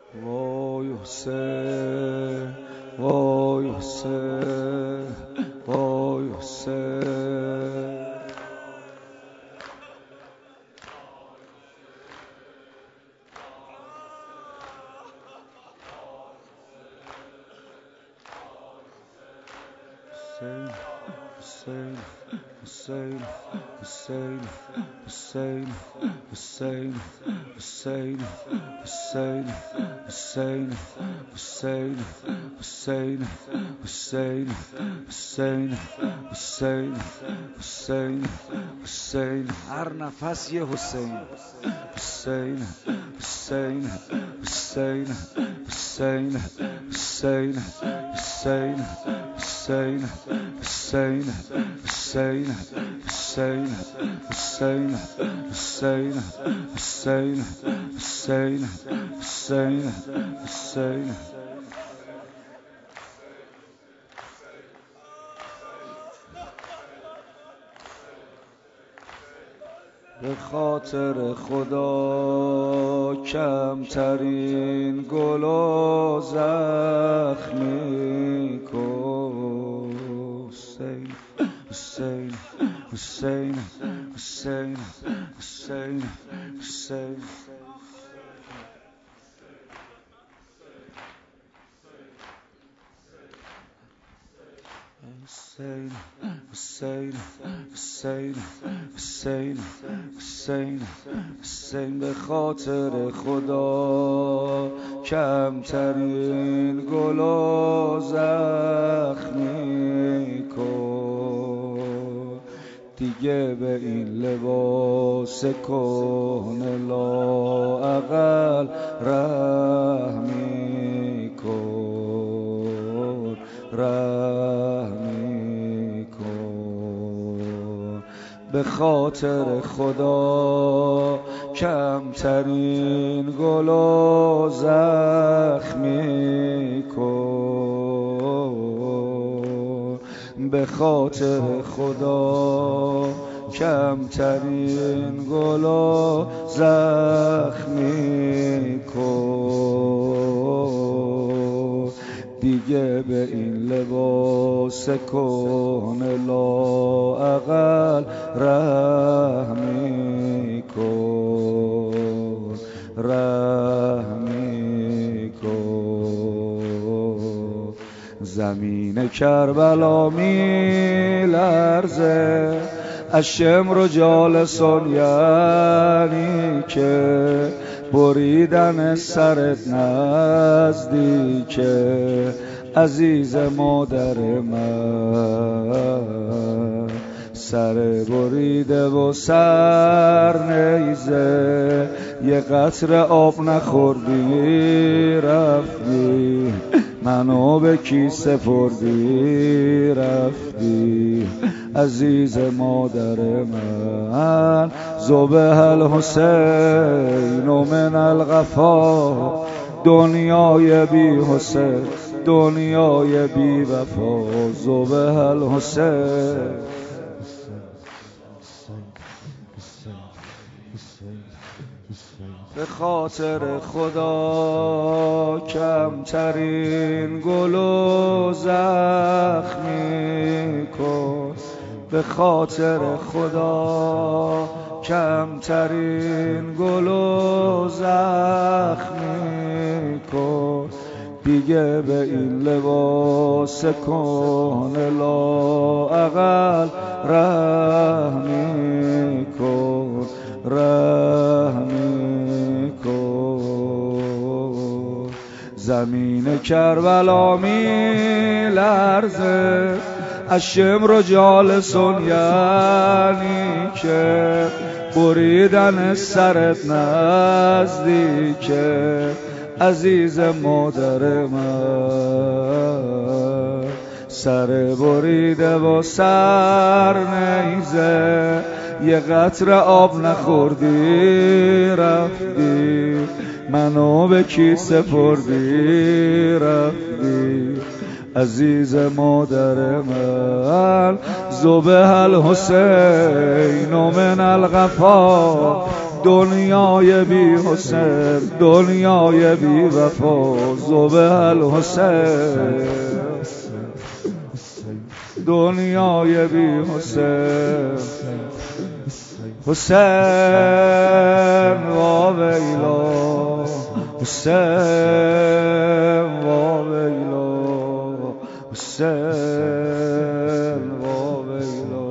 وای حسین وای حسین وای حسین حسین حسین حسین حسین حسین حسین حسین حسین حسین حسین حسین حسین حسین حسین حسین هر نفس یه حسین حسین حسین حسین حسین حسین حسین حسین حسین حسین حسین حسین حسین حسین حسین حسین حسین به خاطر خدا کمترین گل و زخمی کن حسین حسین حسین حسین حسین حسین حسین حسین حسین حسین حسین حسین به خاطر خدا کمترین گل و زخمی کن دیگه به این لباس کهنه لااقل رحمی کن رحمی کن به خاطر خدا کمترین گل و زخمی کن به خاطر خدا کمترین گل و زخمی کن دیگه به این لباس کهنه لااقل رحمی کن رحمی کن زمین کربلا می لرزه از شمر و جالسون یعنی که بریدن سرت نزدیکه عزیز مادر من سر بریده و سر نیزه یه قطره آب نخوردی رفتی منو به کی سپردی رفتی عزیز مادر من ذبح الحسین من القفا دنیای بی حسین دنیای بی وفا ذبح الحسین به خاطر خدا کمترین گل و زخمی کن به خاطر خدا کمترین گل و زخمی کن دیگه به این لباس کهنه لااقل رحمی کن رحمی کن زمین کربلا می لرزه از شمر و جالسون یعنی که بریدن سرت نزدیکه عزیز مادر من سر بریده و سر نیزه یه قطره آب نخوردی رفتی منو به کی سپردی رفتی عزیز مادر من ذبح الحسین من القفا دنیای بی حسین، دنیای بی وفا، زبه الحسین، دنیای بی حسین، حسین و ویلا، حسین و ویلا، حسین و ویلا،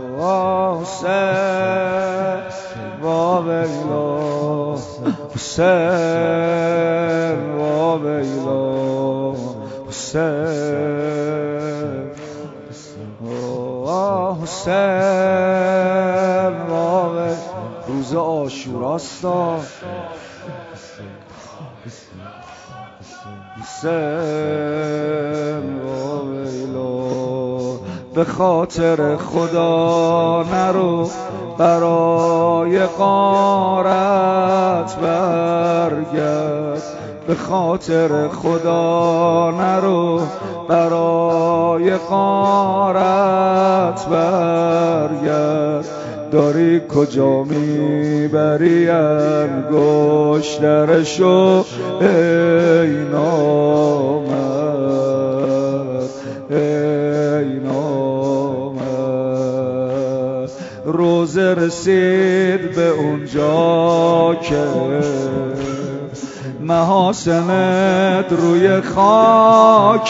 حسین و ویلا، حسین و ویلا، حسین، حسین و ویلا. روز عاشوراستا، حسین و ویلا. به خاطر خدا نرو برای غارت برگرد، به خاطر خدا نرو برای غارت برگرد. داری کجا میبری انگشترشو ای نامرد، ای نامرد. روزه رسید به اونجا که محاسنت روی خاک،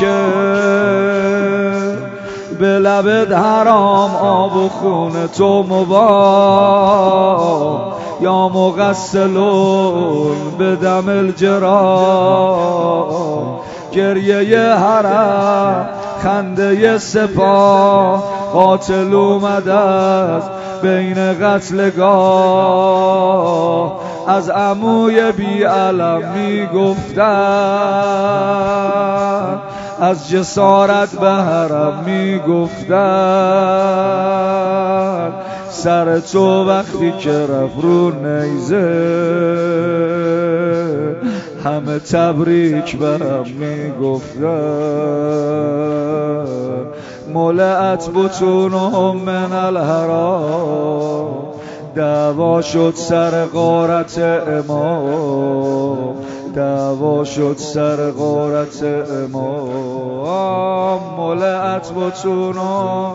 به لبت حرام آب و خون تو مباح، یا مغسلون به دم الجراح. گریه حرم، خنده سپاه، قاتل اومد از بین قتلگاه. از عموی بی علم میگفتن، از جسارت به حرم میگفتن. سر تو وقتی که رفت رو نیزه، همه تبریک برم میگفتن. ملعت بطونهم من الحرام، دعوا شد سر غارت امام، دعوا شد سر غارت امام. ملعت بطونهم،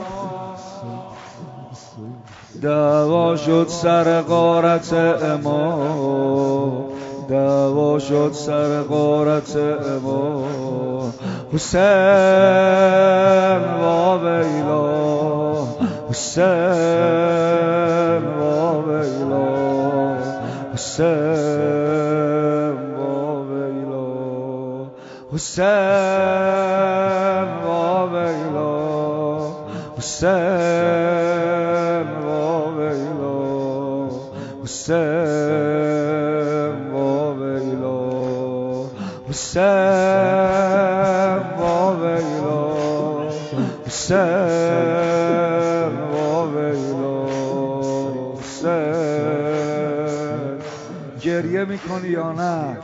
دعوا شد سر غارت امام، دعوا شد سر غارت امام. حسین و ویلا، حسین و ویلا، حسین و ویلا، حسین و ویلا، حسین و ویلا، حسین و ویلا، حسین و ویلا، حسین و ویلا، حسین. گریه میکنی یا نه؟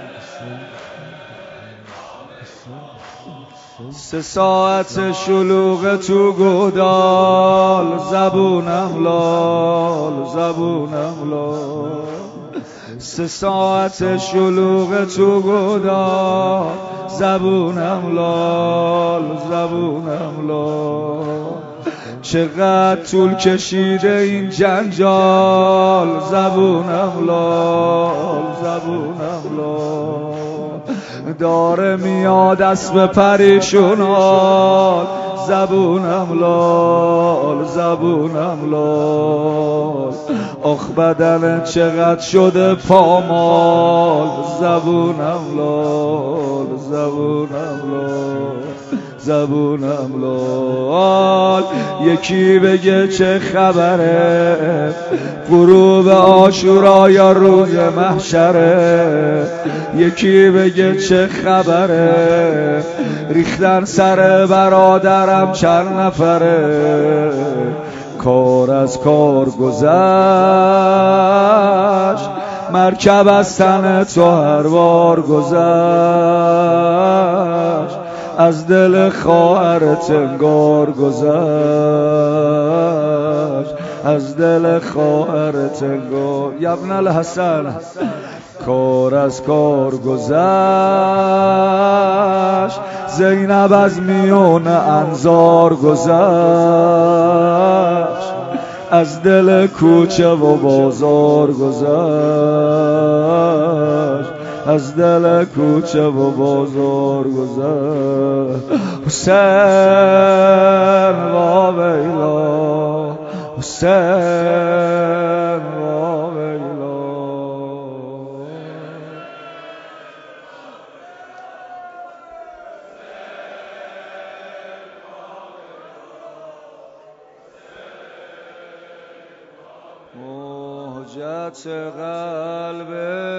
3 ساعت شلوغ تو گودال، زبونم لال، زبونم لال. 3 ساعت شلوغ تو گودال، زبونم لال، زبونم لال. چقدر طول کشیده این جنجال، زبونم لال، زبونم لال. داره میاد اسب پریشونال، زبونم لال، زبونم لال. آخ بدن چقدر شده پامال، زبونم لال، زبونم لال، زبونم لال. یکی بگه چه خبره، غروب عاشورا یا روز محشره. یکی بگه چه خبره، ریختن سر برادرم چند نفره. کار از کار گذشت، مرکب از تن تو هر بار گذشت. از دل خواهرت انگار گذشت، از دل خواهرت انگار. ابن الحسن کار از کار گذشت، زینب از میون انظار گذشت، از دل کوچه و بازار گذشت، از دل کوچه و بازار گذشت. حسین و ویلا، حسین و ویلا. مهجت قلب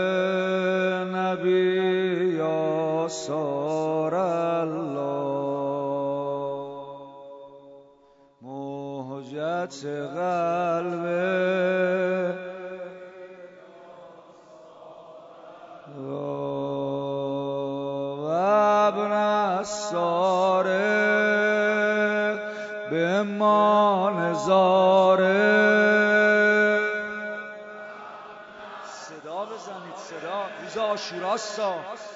نبی یا سار الله، مهجت قلب و ابن الساره به ما نظاره. صدا بزنید، صدا روز عاشوراستا.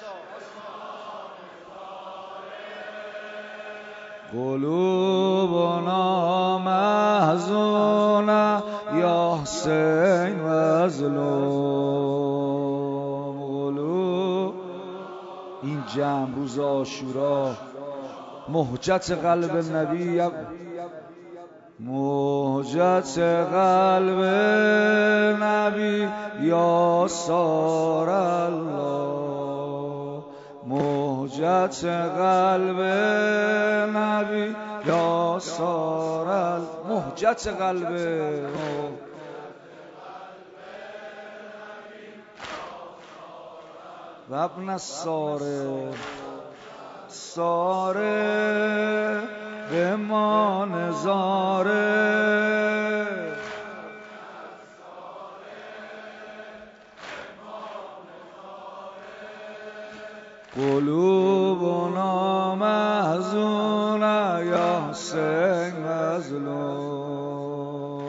قلوبنا محزونه یا حسین مظلوم. قلوب این جمع روز عاشورا، مهجت قلب نبی، مهجت قلب نبی یا سار الله، مهجت قلب نبی یا سار الله. مهجت قلب و ابن الساره، ساره به ما نظاره. قلوبنا محزونه یا حسین مظلوم.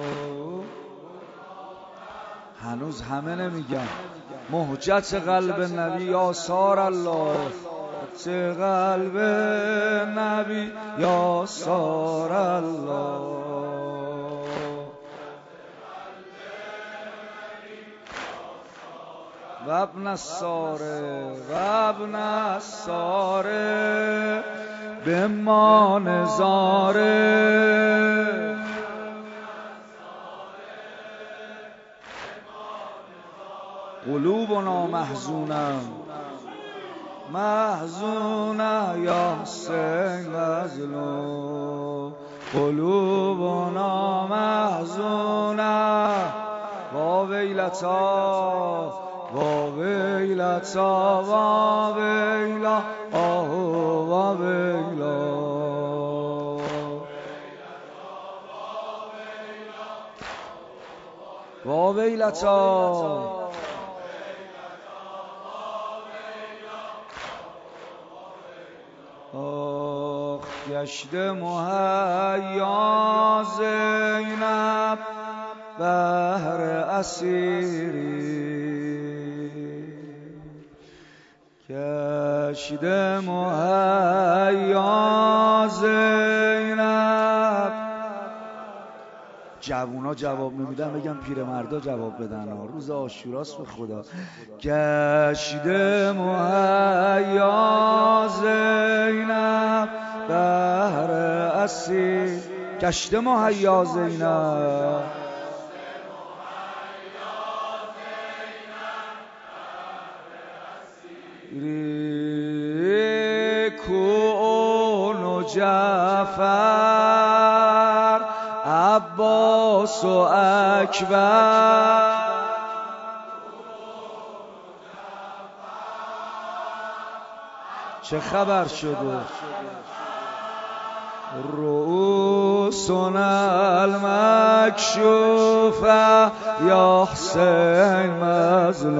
هنوز همه نمیگن مهجت قلب نبی یا سار الله، چه قلب نبی یا سار الله. و ابن الساره، و ابن الساره به ما نظاره. قلوبنا محزونه، محزونه یا حسین مظلوم. قلوبنا محزونه و ویلتا، و ویلتا، و ویلا، آه و ویلا. و ویلتا گشت مهیا زینب بهر اسیری، گشت مهیا زینب. جوونا جواب نمیدن بگم پیرمردا جواب بدن. روز عاشوراست به خدا. گشت مهیا زینب بهر اسیر، گشت مهیا زینب، کون و جعفر عباس و اکبر. چه خبر شده؟ رؤوسنا المکشوفه یا حسین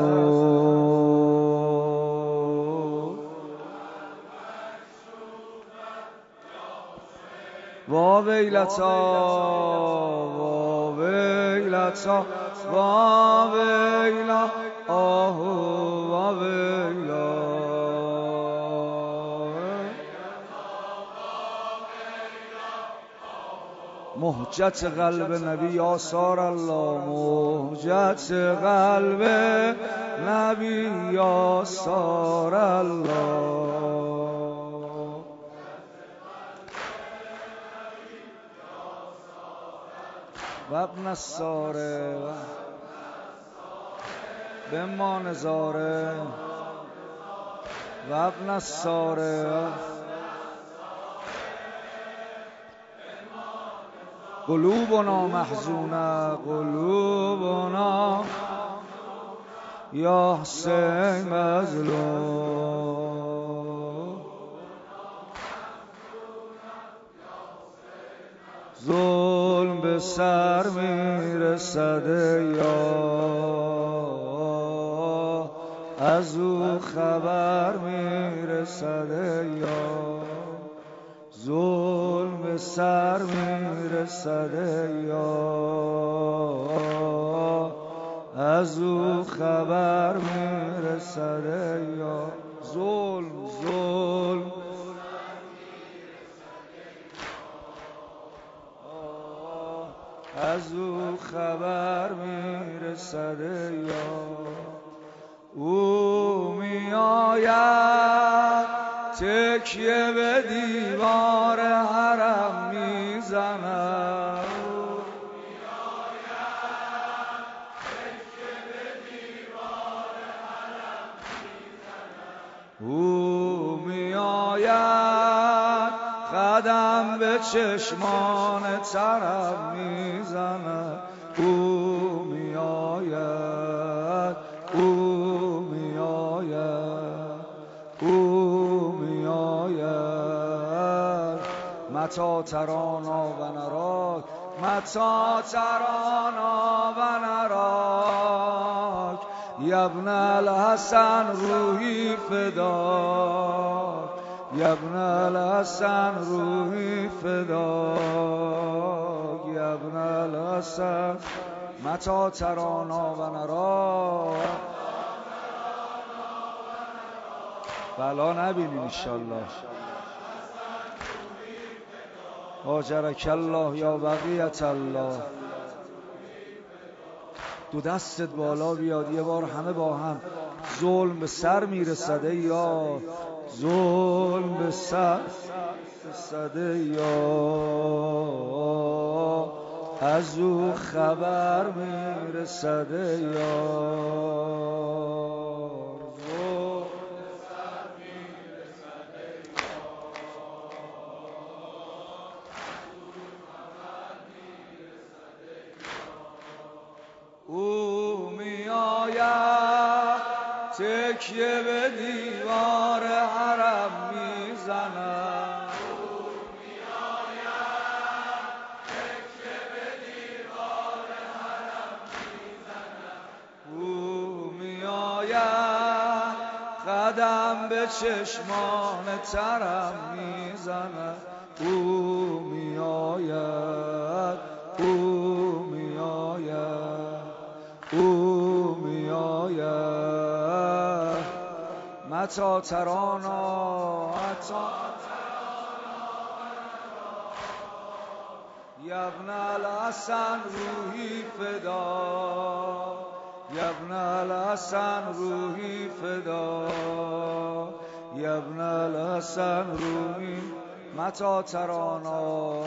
مظلوم. وا ویلتا وا ویلتا وا ویلا آه وا ویلا مهجت قلب نبی آثار الله مهجت قلب نبی آثار الله و ابن الساره به ما نظاره و ابن الساره قلوبنا محزونه قلوبنا یا حسین مظلوم ظلم به سر میرسده یا از او خبر میرسده یا ظلم به سر میرسده یا از او خبر میرسده یا ظلم از او خبر میرسده یا او میآید تکیه به دیوار حرم میزند او میآید قدم به چشمان طرب میزند او میآید او میآید او میآید متی ترانا و نراک متی ترانا و نراک یا ابن الحسن روحی فداک یا ابن الحسن روحی فداک یا ابن الحسن متی ترانا و نراک بلا نبینیم انشالله هاجرک الله یا بقیت الله دو دستت بالا بیاد یه بار همه با هم ظلم به سر میرسده یا ظلم به سر میرسده یا از او خبر میرسده یا او میآید تکیه به دیوار حرم میزند او میآید قدم به چشمان طرب میزند او میآید او میآید او میآید متی ترانا یا ابن الحسن روحی فدا یا ابن الحسن روحی فدا یا ابن الحسن روحی متی ترانا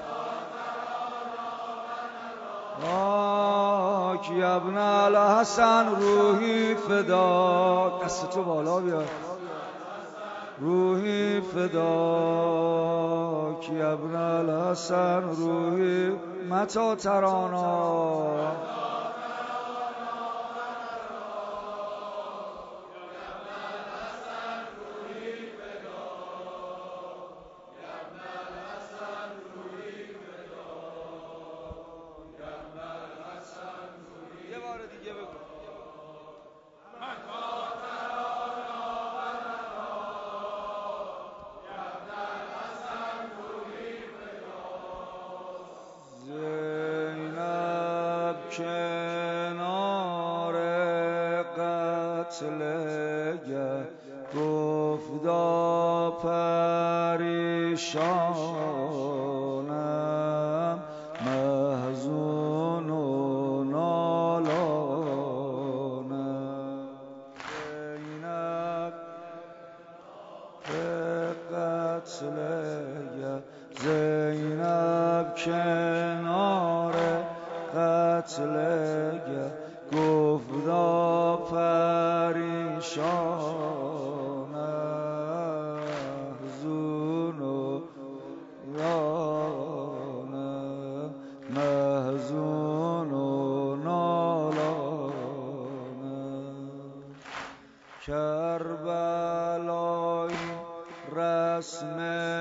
یا ابن الحسن روحی فدا دست تو بالا بیار روحی فدا یا ابن الحسن روحی متی ترانا پریشانم محزون و نالانم زینب کنار قتلگه گفتا پریشانم محزون و نالانم محزون و نالانم کربلایی رسم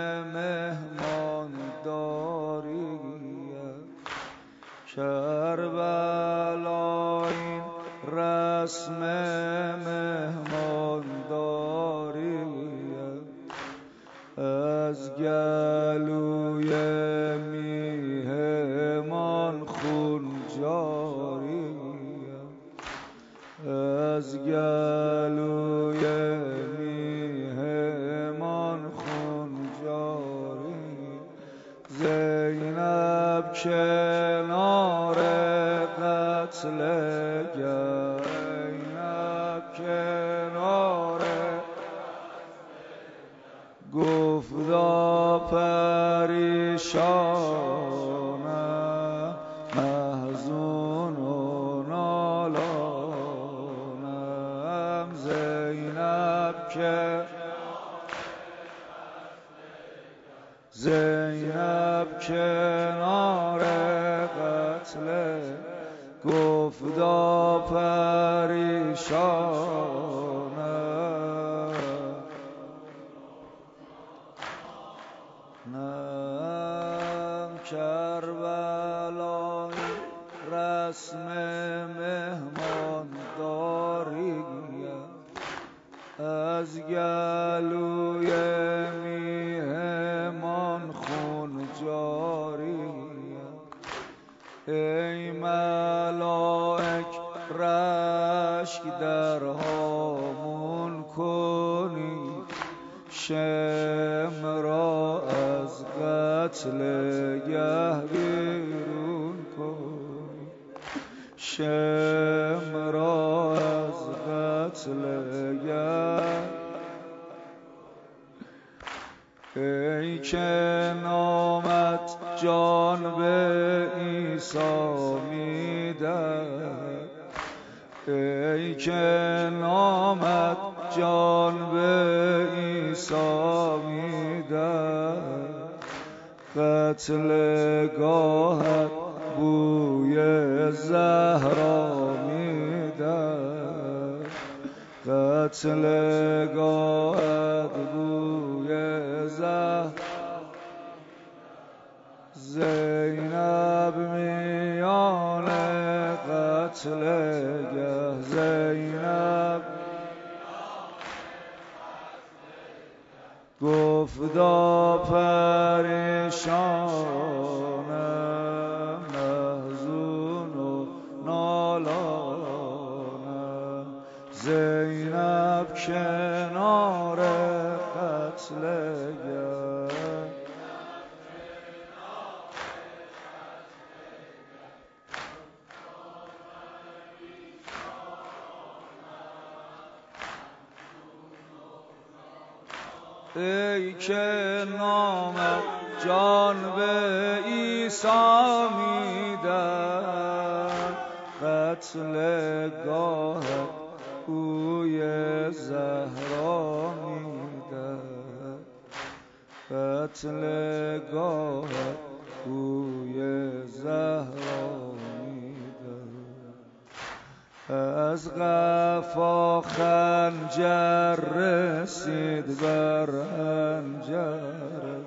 مهمانداریه کربلایی رسم مهمانداریه از گلوی میهمان خون جاریه از گلوی میهمان خون جاری زینب کنار قتلگه زینب کنار گفتا پریشانم محزون و نالانم زینب کنار قتل گفتا پریشانم کربلایی رسم مهمانداریه از گلوی میهمان خون جاریه ای ملائک رشک در هامون کنید شم را از قتلگه بیرون کنید شم را از قتلگه ای که نامت جان به عیسی میدهد ای که نامت جان به عیسی میدهد قتلگاهت بوی زهرا میدهد قتلگاهت بوی زهرا زینب میان قتلگه زینب گفتا پریشانم محزون و نالانم زینب کنار قتلگه ای که نامت جان به عیسی میدهد قتلگاهت بوی زهرا میدهد قتلگاهت بوی زهرا از قفا خنجر رسید بر حنجر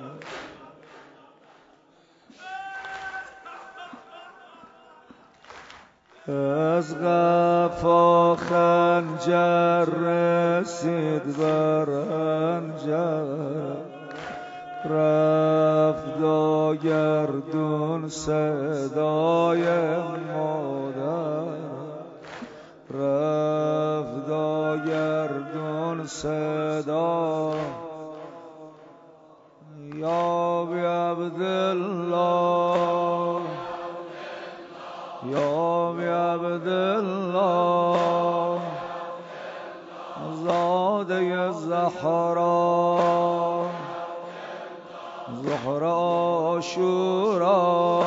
از قفا خنجر رسید بر حنجر رفت گردون صدای مادر رفت گردون صدا یارا ظهر عاشورا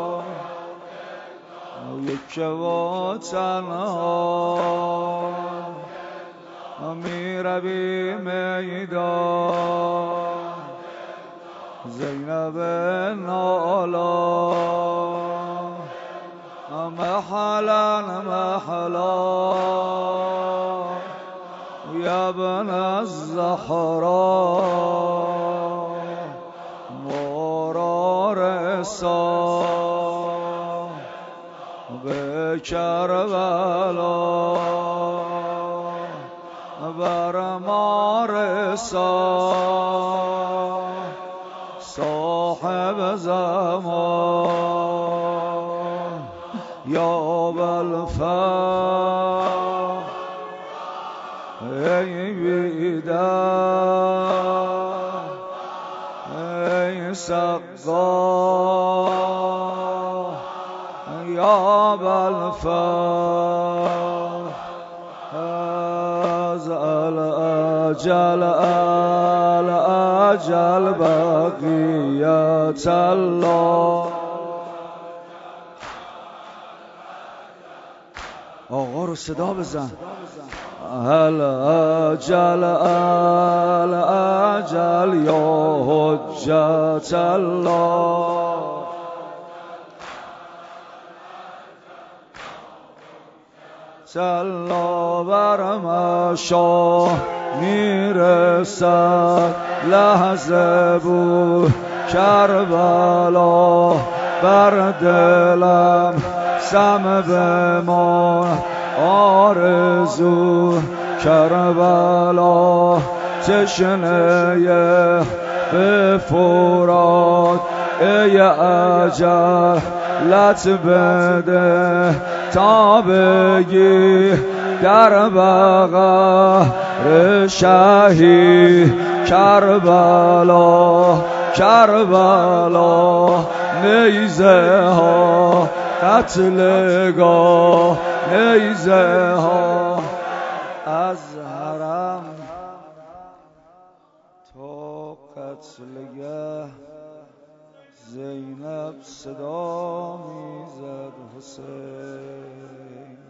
یک و تنها میروی میدان زینب نالا محلا محلا یا ابن الزهراء مرار رسا به کربلا بر ما رسا صاحب زمان یا بالفا ای بیدار ای سقا یا بالفا از الاجل الاجل بقیت الله. آقا رو صدا بزن. الاجل الاجل یا حجت الله. صلا بر مشا میرسد لحظه بود کربلا بر دلم سم بمان آرزو کربلا تشنه به فرات ای اجل لط بده تا بگی در بغل شهید کربلا کربلا نیزه ها قتلگاه نیزه ها از حرم تا قتلگاه زینب صدا میزد حسین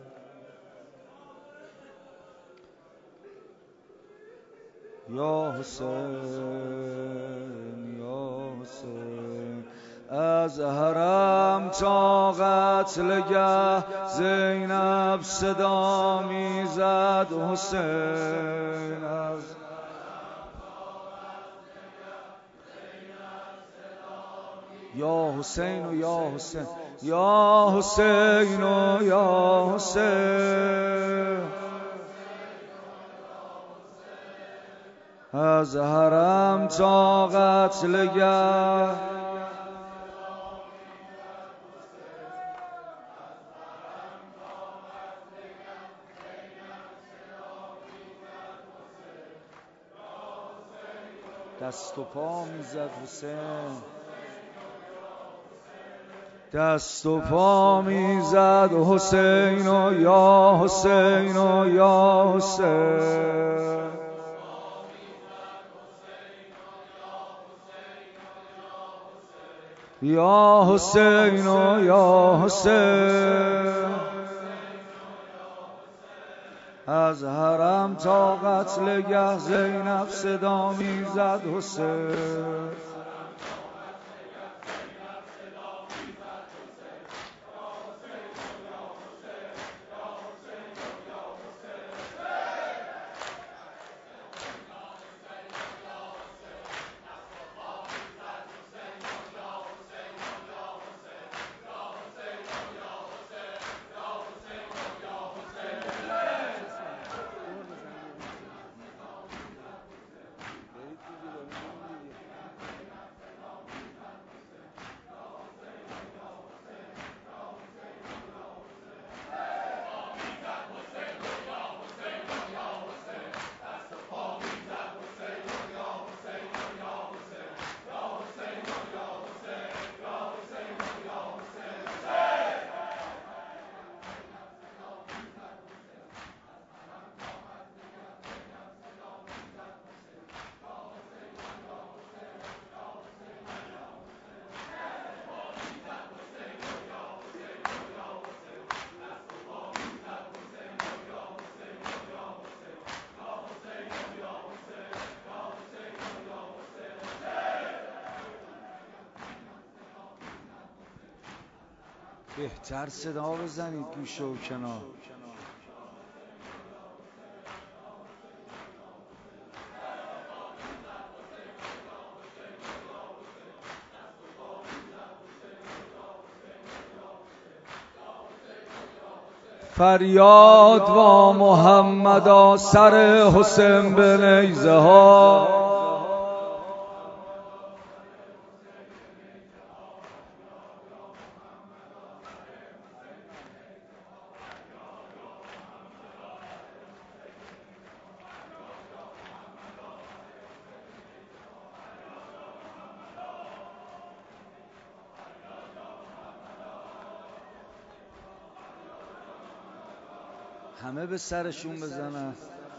یا حسین یا حسین از حرم تا قتلگاه زینب صدا میزد حسین از یا حسین و یا حسین یا حسین و یا حسین از حرم تا قتلگاه دست و پا میزد حسین دست و پا میزد حسین و یا حسین و یا حسین یا حسین و یا حسین از حرم تا قتلگاه زینب صدا میزد حسین بهتر صدا بزنید گوشه و کنار. فریاد با محمدا سر حسین به نیزه ها، همه به سرشون بزنن.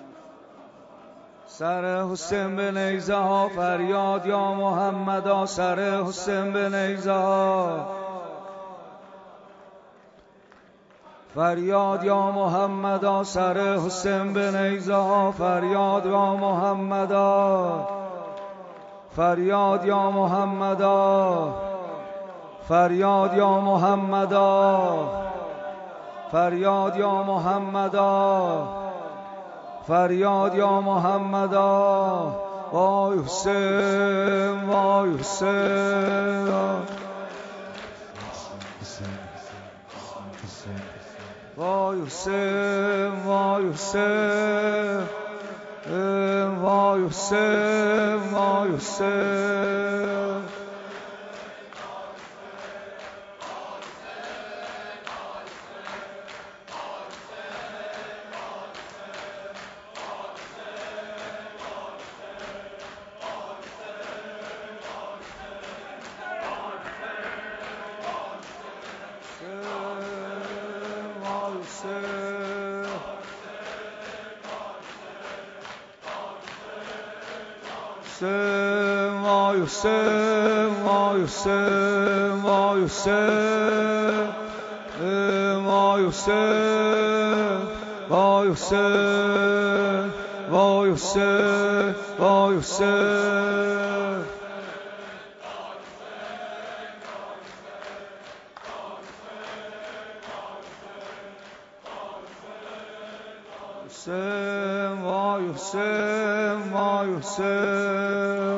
سر حسین به نیزه ها، فریاد یا محمدا سر حسین به نیزه ها، فریاد یا محمدا سر حسین به نیزه ها، فریاد یا محمدا، فریاد یا محمدا، فریاد یا محمدا، فریاد یا محمدا، فریاد یا محمدا. وای حسین وای حسین، وای حسین وای حسین، وای حسین وای حسین. وای حسین وای حسین وای حسین، وای حسین وای حسین وای حسین وای حسین. حسین وای حسین وای حسین.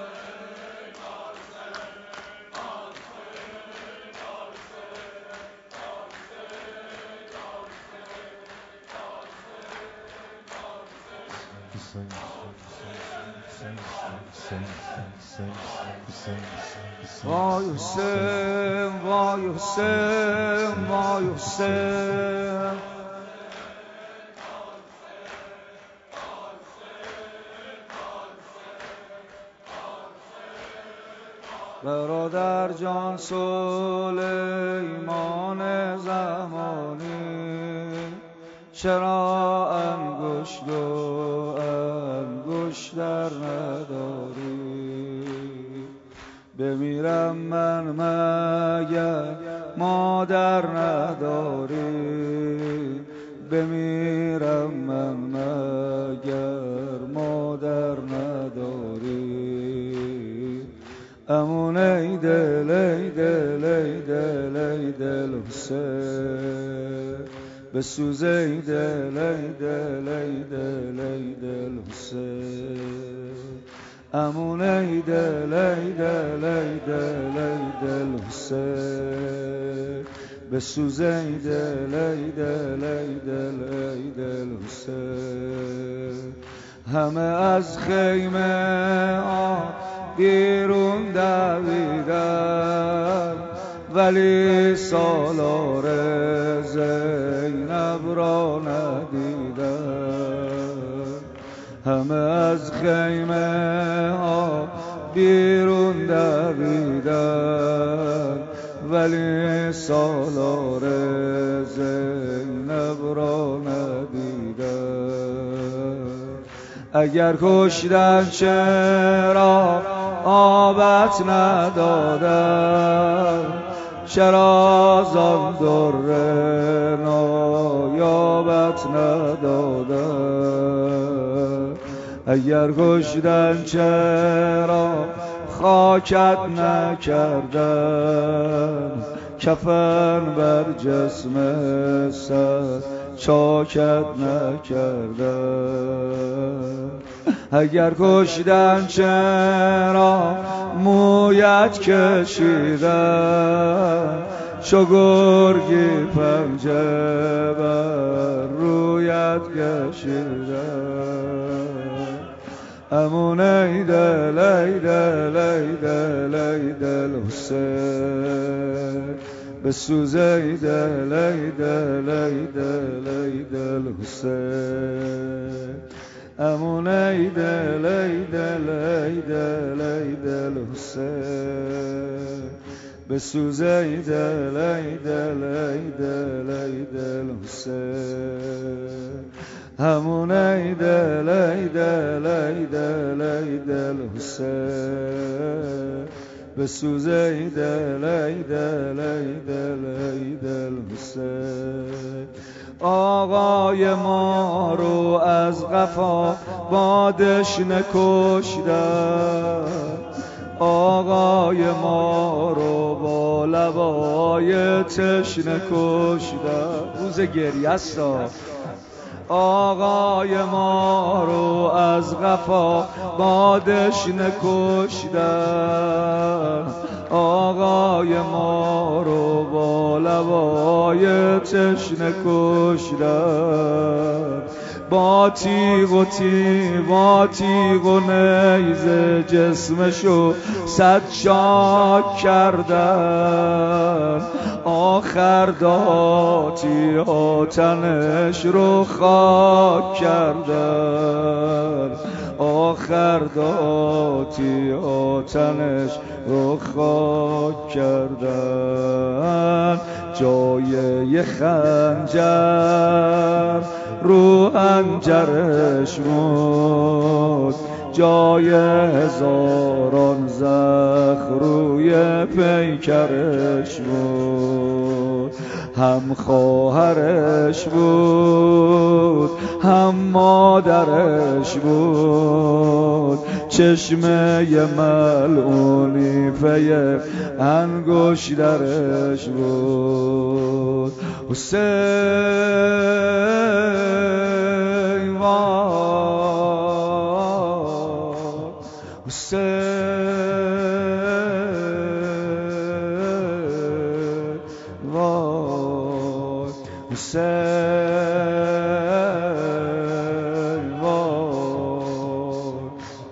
وای حسین وای حسین وای حسین. برادر جان سلیمان زمانی، چرا انگشت و انگشتر نداری؟ بمیرم من مگر مادر نداری؟ بمیرم من مگر مادر نداری؟ امون ای دل ای دل ای دل ای دل حسین، بسوز ای دل ای دل ای دل ای دل حسین. امون ای دل ای دل ای دل ای دل حسین، بسوز ای دل ای دل ای دل ای دل حسین. همه از خیمه بیرون دویدن، ولی سالار زینب را ندیدن. همه از خیمه ها بیرون دویدن، ولی سالار زینب را ندیدن. اگر کشتن چرا آبت ندادن؟ چرا زان در نایابت ندادن؟ اگر کشتن چرا خاکت نکردن؟ کفن بر جسم سر چاکت نکردن. اگر کشتن چرا مویت کشیدن، چو گرگی پنجه بر رویت کشیدن. امون ای دل ای دل ای دل ای دل حسین، بسوز ای دل ای دل ای دل ای دل حسین. امون ای دل ای دل ای دل ای دل حسین، بسوز ای دل ای دل ای دل ای دل حسین. همون ای دل ای دل ای دل ای دل حسین، بسوز ای دل ای دل ای دل ای دل حسین. آقای ما رو از قفا بادش نکشتن، آقای ما رو با لبای تشنه کشتن. روز گریه است. آقای ما رو از قفا بادش نکشتن، آقای ما رو با لبای تشنه کشتن. با تیغ و نیزه جسمشو صد شاک کردن، آخر داتی آتنش رو خاک کردن، آخر داتی آتنش رو خاک کردن. جای یه خنجر رو حنجرش بود، جای هزاران زخم روی پیکرش بود. هم خواهرش بود هم مادرش بود، چشمه ملعونی پی انگشترش بود. حسین وای، حسین وای، حسین وای.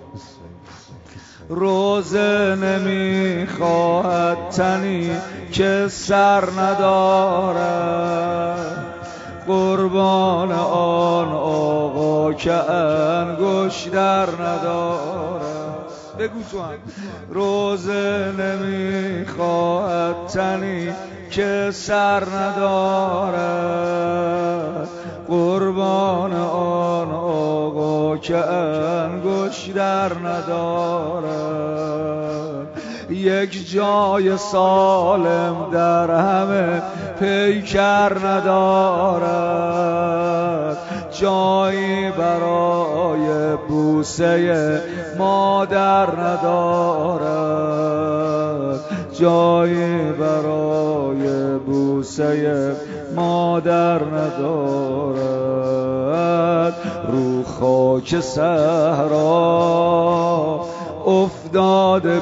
روزه نمیخواهد تنی که سر ندارد، قربان آن آقا که انگشتر ندارد. بگو تو هم. روزه نمیخواهد تنی که سر ندارد، قربان آن آقا که انگشتر ندارد. یک جای سالم در همه پیکر ندارد، جایی برای بوسه مادر ندارد، جایی برای بوسه مادر ندارد. رو خاک صحرا افتاده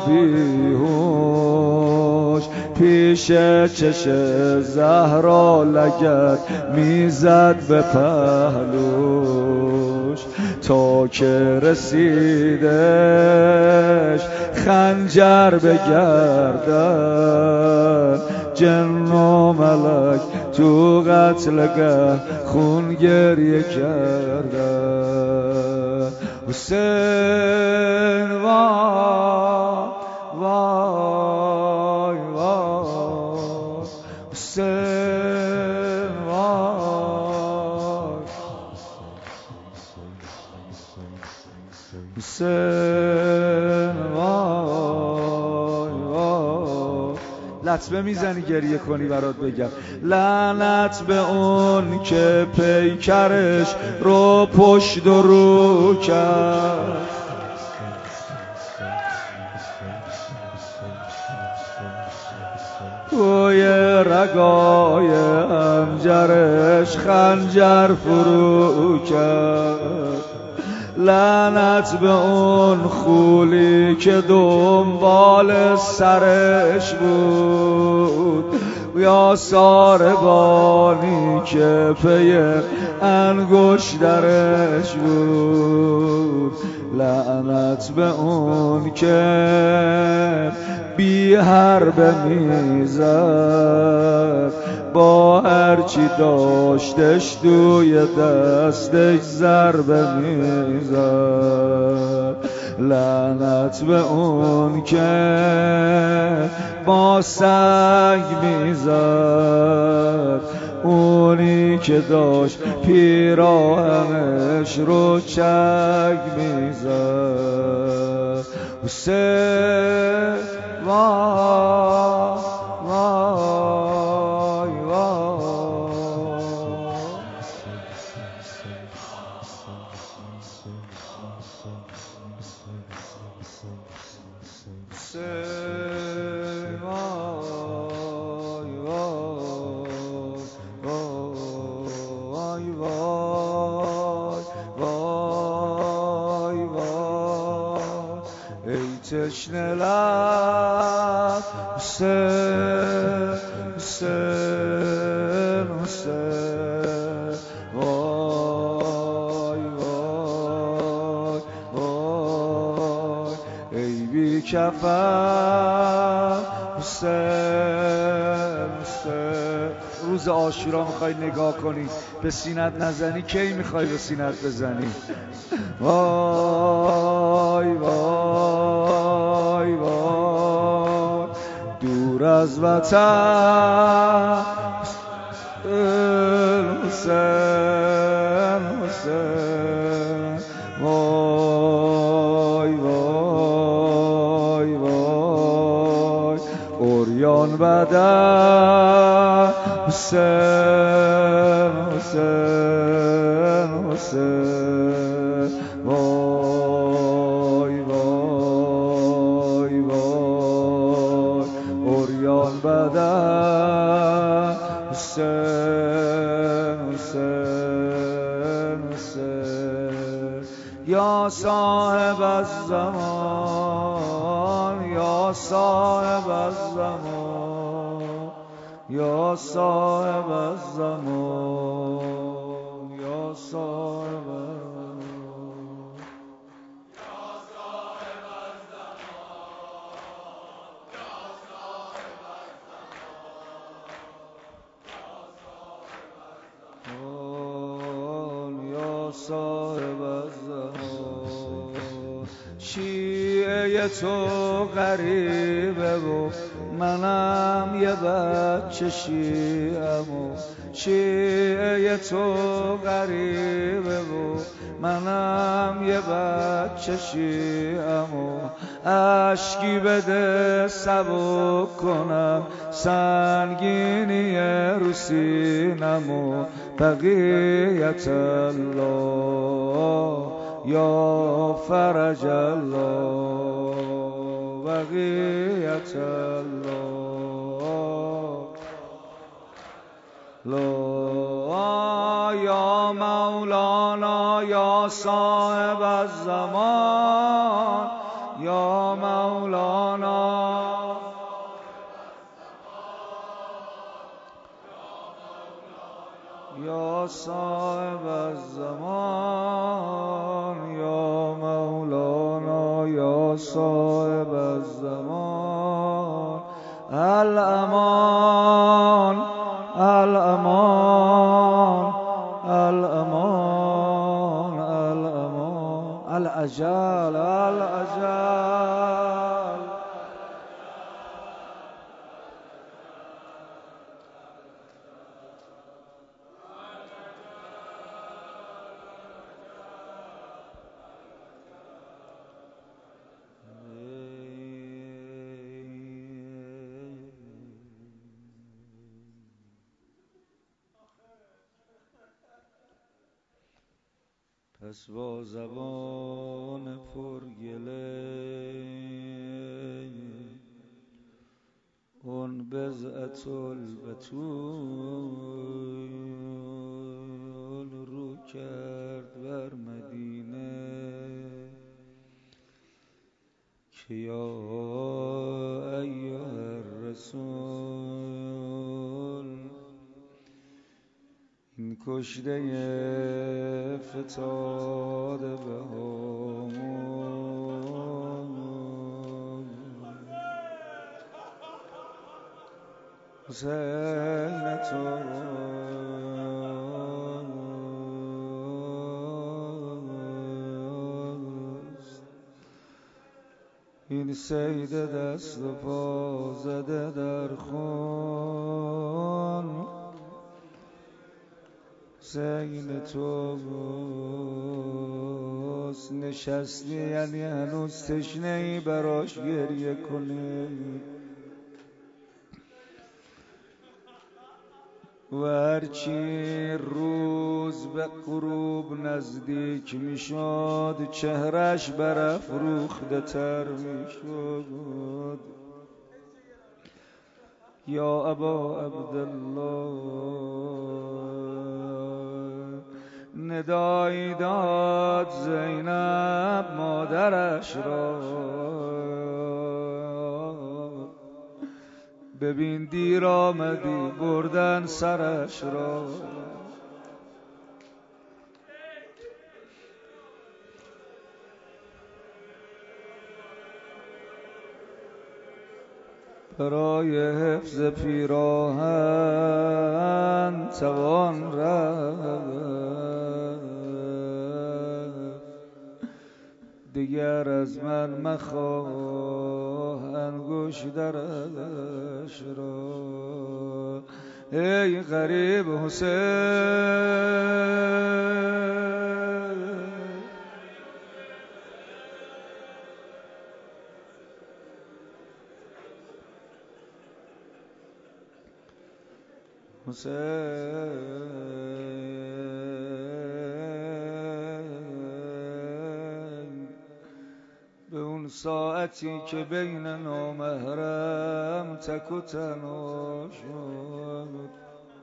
بیهوش، پیش چش زهرا لگد میزد به پهلوش، تا که رسیدش خنجر به گردن. جن و ملک تو قتلگه خون گریه کردن. حسین وای وای وای، حسین وای، حسین وای وای. لطمه میزنی گریه کنی برات بگم. لعنت به اون که پیکرش رو پشت و رو کرد، توی رگای حنجرش خنجر فرو کرد. لعنت به اون خولی که دنبال سرش بود، یا ساربانی که پی انگشترش بود. لعنت به اون که بی حربه میزد، با هرچی داشتش توی دستش ضربه میزد. لعنت به اون که با سنگ میزد، اونی که داشت پیراهنش رو چنگ میزد. حسین وای وای تشنه لب حسین حسین حسین وای وای وای ای بی کفن حسین حسین. روز عاشورا میخوای نگاه کنی به سینت نزنی، کی میخوای به سینت بزنی؟ وای وای وای دور از وطن حسین حسین وای وای وای عریان بدن حسین حسین حسین وای وای وای عریان بدن حسین حسین حسین. یا صاحب الزمان یا صاحب الزمان یا صاحب الزمان یا صاحب صاحب الزمان. شیعه تو غریبه و منم یه بچه شیعم و شیعه تو غریبه و منم یه بچه شیعم و اشکی بده سبک کنم سنگینی رو سینم و بقیت الله یا فرج الله بقیت الله لا یا مولانا یا صاحب الزمان یا مولانا یا صاحب الزمان یا مولانا یا صاحب الزمان. الامان الامان الامان الامان الاجل الاجل. پس با زبان پرگله بضعة البتول رو کرد بر مدینه که یا ایها الرسول این کشته فتاده به حسین توست این سید دست و پا زده در خون حسین توست نشستی یعنی هنوز تشنه‌ای براش گریه کنی و هرچی روز به غروب نزدیک میشد چهرش برافروخته تر میشد یا ابا عبدالله ندایی داد زینب مادرش را ببین دیر آمدی بردن سرش را برای حفظ پیراهن توان رفت دیگر از من مخواه انگوش درش را ای غریب حسین به اون ساعتی که بین نامحرم تک و تنها شد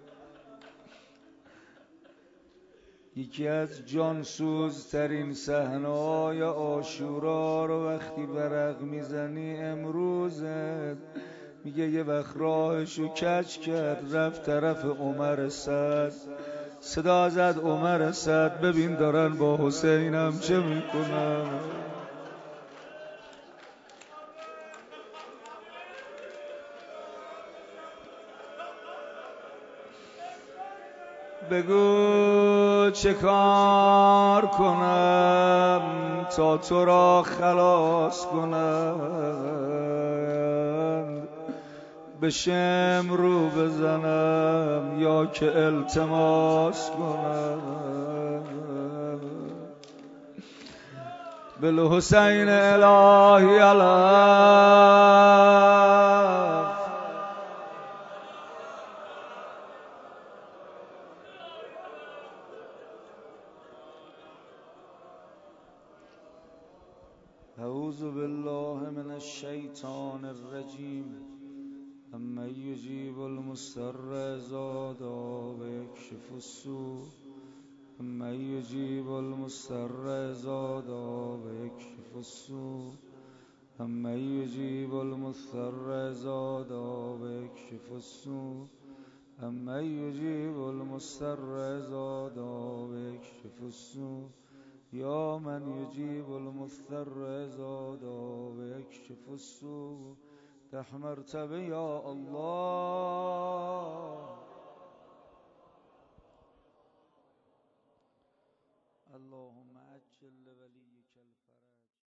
یکی از جانسوزترین صحنه‌های عاشورا رو وقتی ورق میزنی امروزه میگه یه وقت راهشو کج کرد رفت طرف عمر سعد صدا زد عمر سعد ببین دارن با حسینم چه میکنن بگو چه کار کنم تا تو را خلاص کنم به شمرو بزنم یا که التماس کنم بالحسین الهی علم اعوذ بالله من الشیطان الرجیم اما یجیب المضطر اذا دعا و یکشف السوء اما یجیب المضطر اذا دعا و یکشف السوء اما یجیب المضطر اذا دعا و یکشف السوء اما یجیب المضطر اذا دعا و یکشف السوء یا من یجیب المضطر اذا دعا و یکشف السوء ده مرتبه یا الله